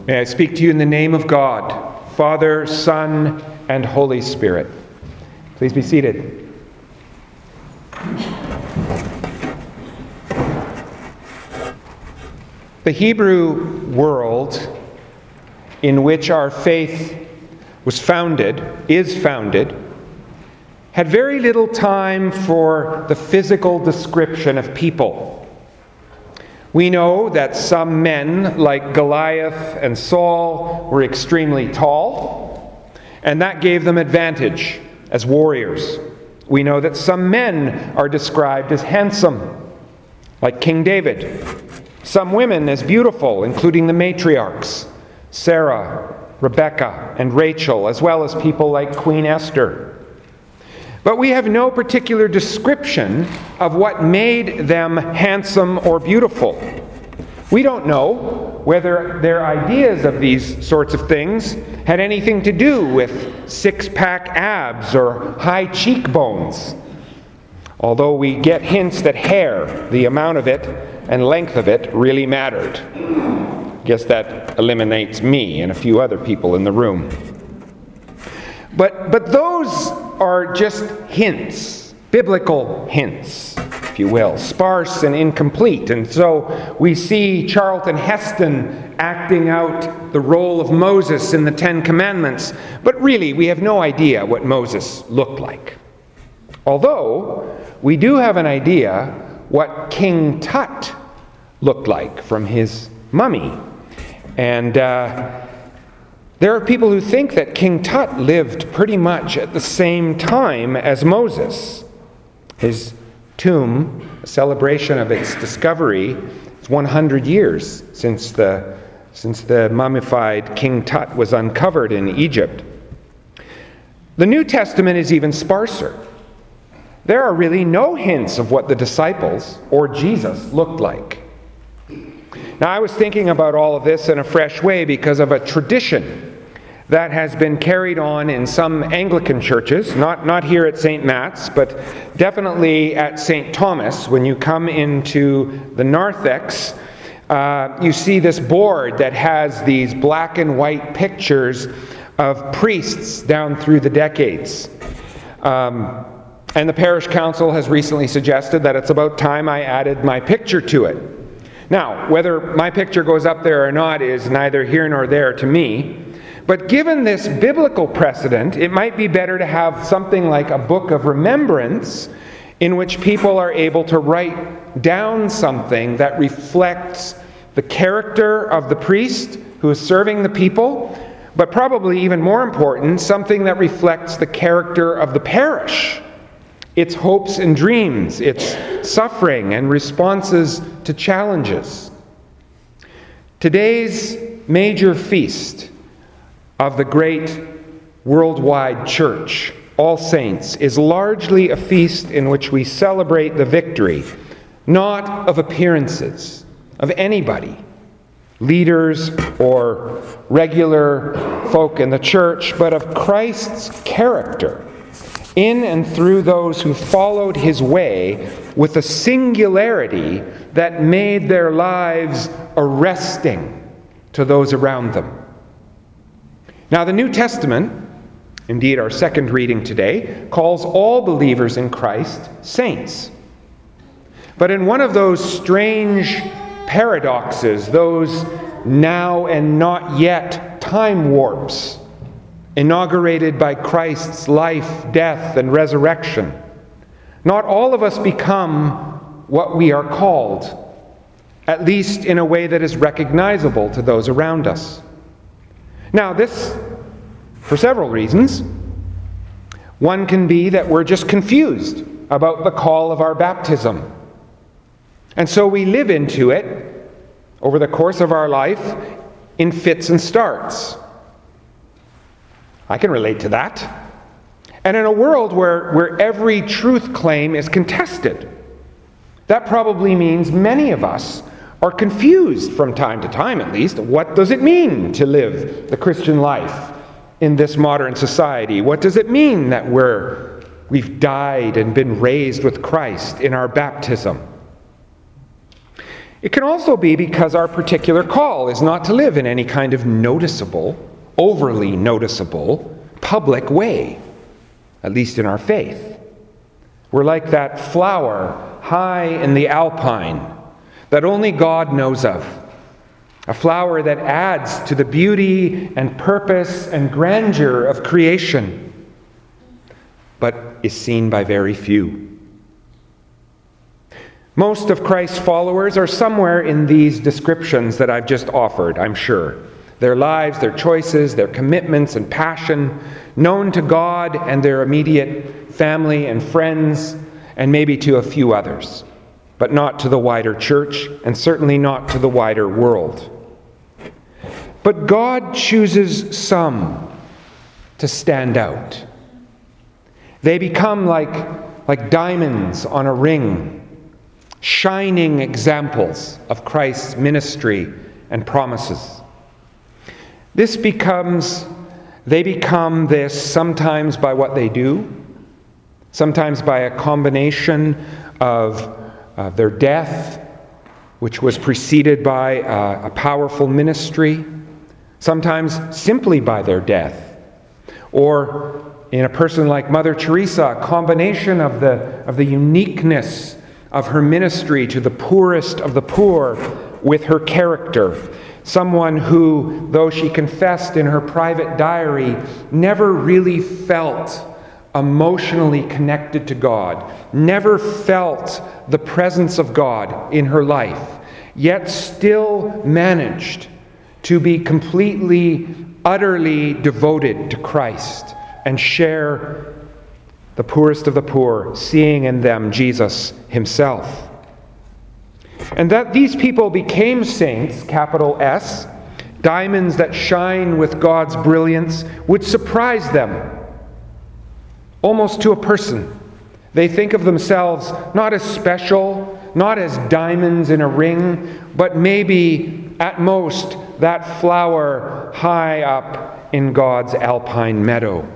May I speak to you in the name of God, Father, Son, and Holy Spirit. Please be seated. The Hebrew world in which our faith is founded, had very little time for the physical description of people. We know that some men, like Goliath and Saul, were extremely tall, and that gave them advantage as warriors. We know that some men are described as handsome, like King David. Some women as beautiful, including the matriarchs, Sarah, Rebecca, and Rachel, as well as people like Queen Esther. But we have no particular description of what made them handsome or beautiful. We don't know whether their ideas of these sorts of things had anything to do with six-pack abs or high cheekbones. Although we get hints that hair, the amount of it and length of it, really mattered. I guess that eliminates me and a few other people in the room. But those are just hints, biblical hints, if you will, sparse and incomplete. And so we see Charlton Heston acting out the role of Moses in the Ten Commandments, but really we have no idea what Moses looked like. Although we do have an idea what King Tut looked like from his mummy. And there are people who think that King Tut lived pretty much at the same time as Moses. His tomb, a celebration of its discovery, is 100 years since the mummified King Tut was uncovered in Egypt. The New Testament is even sparser. There are really no hints of what the disciples or Jesus looked like. Now, I was thinking about all of this in a fresh way because of a tradition that has been carried on in some Anglican churches, not here at St. Matt's, but definitely at St. Thomas. When you come into the narthex, you see this board that has these black and white pictures of priests down through the decades. And the parish council has recently suggested that it's about time I added my picture to it. Now, whether my picture goes up there or not is neither here nor there to me. But given this biblical precedent, it might be better to have something like a book of remembrance in which people are able to write down something that reflects the character of the priest who is serving the people, but probably even more important, something that reflects the character of the parish, its hopes and dreams, its suffering and responses to challenges. Today's major feast of the great worldwide church, All Saints, is largely a feast in which we celebrate the victory, not of appearances, of anybody, leaders or regular folk in the church, but of Christ's character in and through those who followed his way with a singularity that made their lives arresting to those around them. Now, the New Testament, indeed our second reading today, calls all believers in Christ saints. But in one of those strange paradoxes, those now and not yet time warps, inaugurated by Christ's life, death, and resurrection, not all of us become what we are called, at least in a way that is recognizable to those around us. Now, this, for several reasons. One can be that we're just confused about the call of our baptism. And so we live into it over the course of our life in fits and starts. I can relate to that. And in a world where every truth claim is contested, that probably means many of us are confused from time to time, at least. What does it mean to live the Christian life in this modern society? What does it mean that we've died and been raised with Christ in our baptism? It can also be because our particular call is not to live in any kind of noticeable, overly noticeable, public way, at least in our faith. We're like that flower high in the alpine that only God knows of. A flower that adds to the beauty and purpose and grandeur of creation, but is seen by very few. Most of Christ's followers are somewhere in these descriptions that I've just offered, I'm sure. Their lives, their choices, their commitments and passion, known to God and their immediate family and friends, and maybe to a few others, but not to the wider church, and certainly not to the wider world. But God chooses some to stand out. They become like diamonds on a ring, shining examples of Christ's ministry and promises. They become this sometimes by what they do, sometimes by a combination of their death, which was preceded by a powerful ministry, sometimes simply by their death, or in a person like Mother Teresa, a combination of the uniqueness of her ministry to the poorest of the poor with her character. Someone who, though she confessed in her private diary, never really felt emotionally connected to God, never felt the presence of God in her life, yet still managed to be completely, utterly devoted to Christ and share the poorest of the poor, seeing in them Jesus himself. And that these people became saints, capital S, diamonds that shine with God's brilliance, would surprise them, almost to a person. They think of themselves not as special, not as diamonds in a ring, but maybe, at most, that flower high up in God's alpine meadow.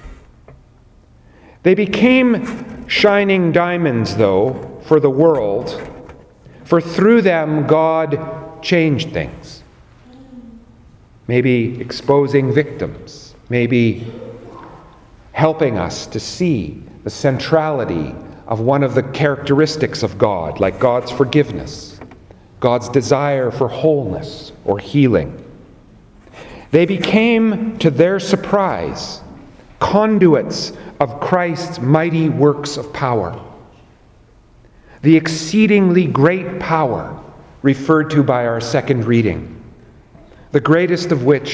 They became shining diamonds, though, for the world, for through them God changed things. Maybe exposing victims, maybe helping us to see the centrality of one of the characteristics of God, like God's forgiveness, God's desire for wholeness or healing. They became, to their surprise, conduits of Christ's mighty works of power. The exceedingly great power referred to by our second reading, the greatest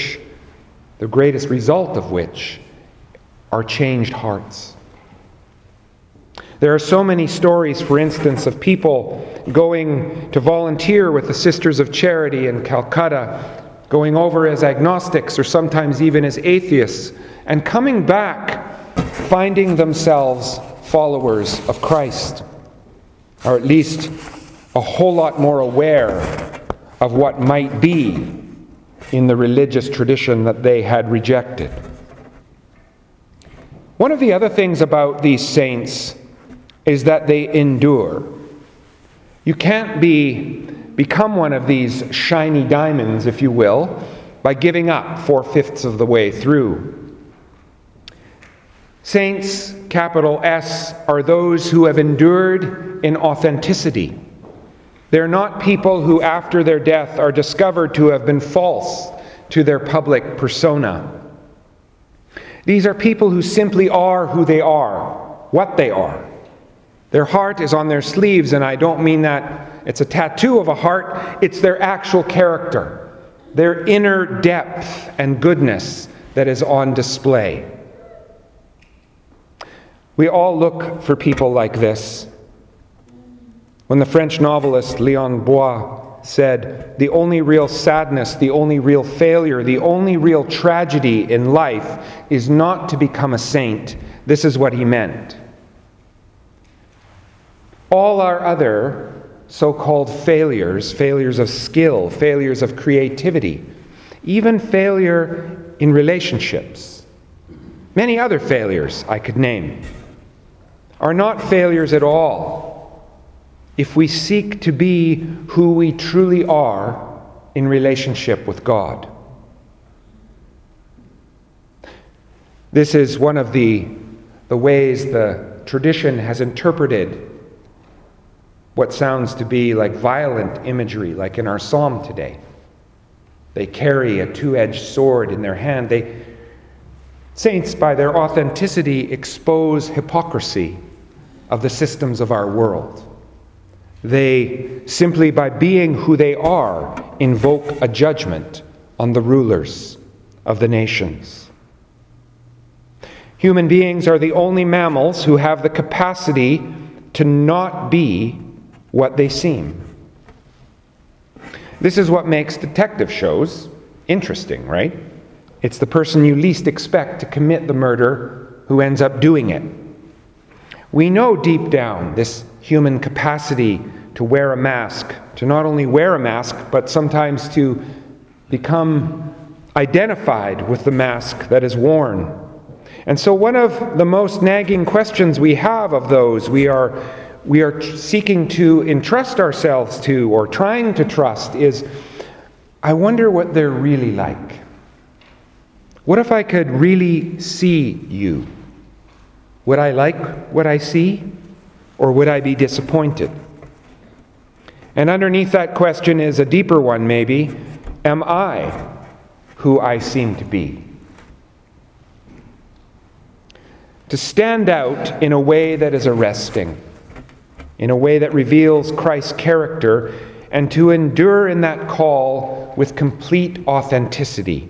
result of which are changed hearts. There are so many stories, for instance, of people going to volunteer with the Sisters of Charity in Calcutta, going over as agnostics or sometimes even as atheists, and coming back finding themselves followers of Christ, or at least a whole lot more aware of what might be in the religious tradition that they had rejected. One of the other things about these saints is that they endure. You can't become one of these shiny diamonds, if you will, by giving up 4/5 of the way through. Saints, capital S, are those who have endured in authenticity. They're not people who, after their death, are discovered to have been false to their public persona. These are people who simply are who they are, what they are. Their heart is on their sleeves, and I don't mean that it's a tattoo of a heart, it's their actual character, their inner depth and goodness that is on display. We all look for people like this. When the French novelist Léon Bois said, "The only real sadness, the only real failure, the only real tragedy in life is not to become a saint," this is what he meant. All our other so-called failures of skill, failures of creativity, even failure in relationships, many other failures I could name, are not failures at all. if we seek to be who we truly are in relationship with God. This is one of the ways the tradition has interpreted what sounds to be like violent imagery, like in our psalm today. They carry a two-edged sword in their hand. Saints, by their authenticity, expose hypocrisy of the systems of our world. They, simply by being who they are, invoke a judgment on the rulers of the nations. Human beings are the only mammals who have the capacity to not be what they seem. This is what makes detective shows interesting, right? It's the person you least expect to commit the murder who ends up doing it. We know deep down this human capacity to wear a mask, to not only wear a mask, but sometimes to become identified with the mask that is worn. And so one of the most nagging questions we have of those we are seeking to entrust ourselves to or trying to trust is, I wonder what they're really like. What if I could really see you? Would I like what I see, or would I be disappointed? And underneath that question is a deeper one, maybe. Am I who I seem to be? To stand out in a way that is arresting, in a way that reveals Christ's character, and to endure in that call with complete authenticity.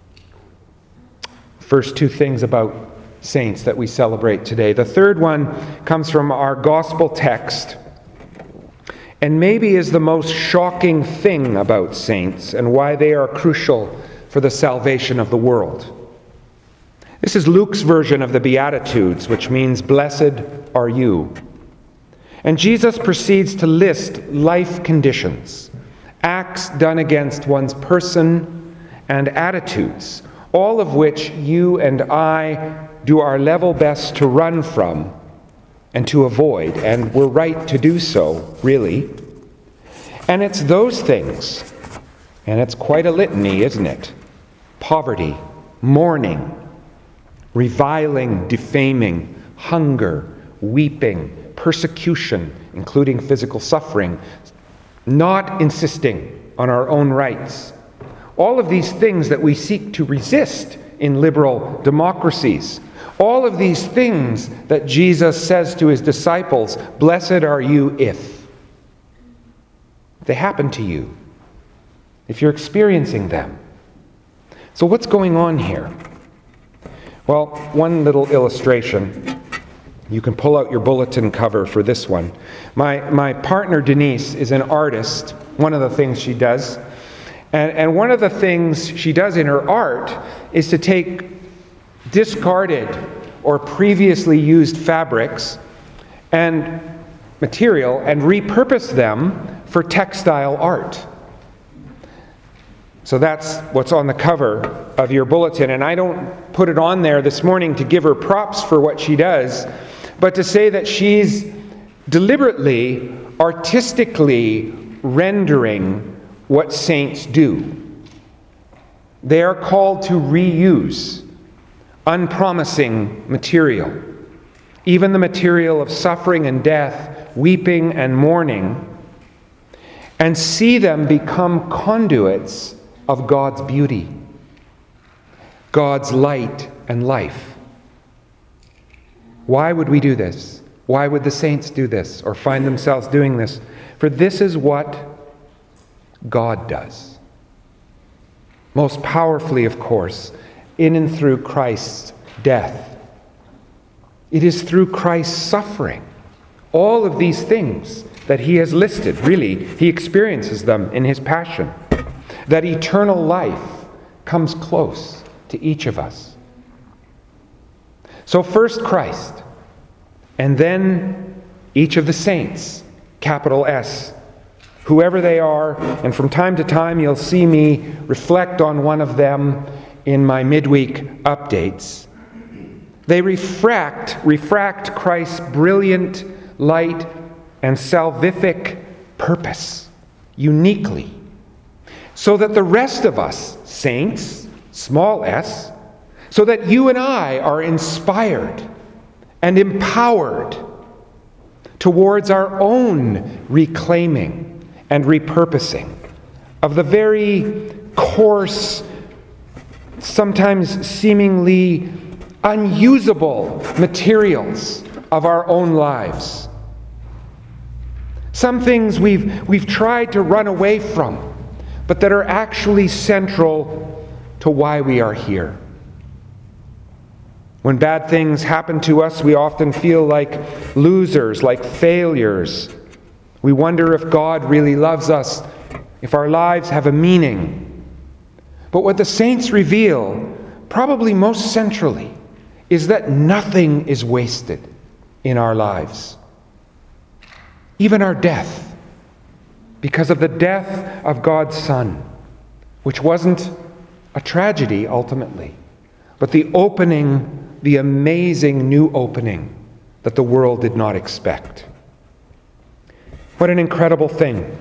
First two things about saints that we celebrate today. The third one comes from our gospel text, and maybe is the most shocking thing about saints and why they are crucial for the salvation of the world. This is Luke's version of the Beatitudes, which means, "Blessed are you." And Jesus proceeds to list life conditions, acts done against one's person and attitudes, all of which you and I do our level best to run from and to avoid, and we're right to do so, really. And it's those things, and it's quite a litany, isn't it? Poverty, mourning, reviling, defaming, hunger, weeping, persecution, including physical suffering, not insisting on our own rights. All of these things that we seek to resist in liberal democracies. All of these things that Jesus says to his disciples, "Blessed are you if they happen to you, if you're experiencing them." So what's going on here? Well, one little illustration. You can pull out your bulletin cover for this one. My partner Denise is an artist, one of the things she does. And one of the things she does in her art is to take discarded or previously used fabrics and material and repurpose them for textile art. So that's what's on the cover of your bulletin. And I don't put it on there this morning to give her props for what she does, but to say that she's deliberately, artistically rendering what saints do. They are called to reuse unpromising material, even the material of suffering and death, weeping and mourning, and see them become conduits of God's beauty, God's light and life. Why would we do this? Why would the saints do this or find themselves doing this? For this is what God does. Most powerfully, of course, in and through Christ's death. It is through Christ's suffering. All of these things that he has listed, really, he experiences them in his passion. That eternal life comes close to each of us. So first Christ, and then each of the saints, capital S, whoever they are, and from time to time you'll see me reflect on one of them in my midweek updates. They refract Christ's brilliant light and salvific purpose, uniquely, so that the rest of us, saints, small s, so that you and I are inspired and empowered towards our own reclaiming and repurposing of the very coarse, sometimes seemingly unusable materials of our own lives. Some things we've tried to run away from, but that are actually central to why we are here. When bad things happen to us, we often feel like losers, like failures. We wonder if God really loves us, if our lives have a meaning. But what the saints reveal, probably most centrally, is that nothing is wasted in our lives. Even our death, because of the death of God's Son, which wasn't a tragedy ultimately, but the opening, the amazing new opening that the world did not expect. What an incredible thing.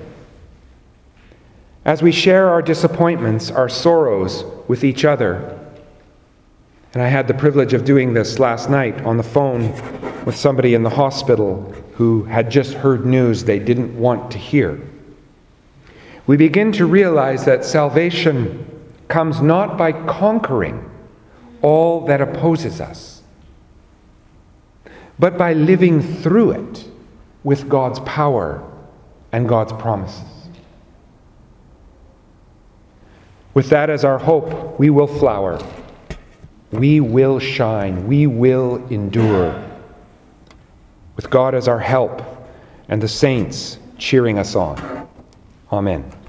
As we share our disappointments, our sorrows with each other, and I had the privilege of doing this last night on the phone with somebody in the hospital who had just heard news they didn't want to hear. We begin to realize that salvation comes not by conquering all that opposes us, but by living through it with God's power and God's promises. With that as our hope, we will flower, we will shine, we will endure, with God as our help and the saints cheering us on. Amen.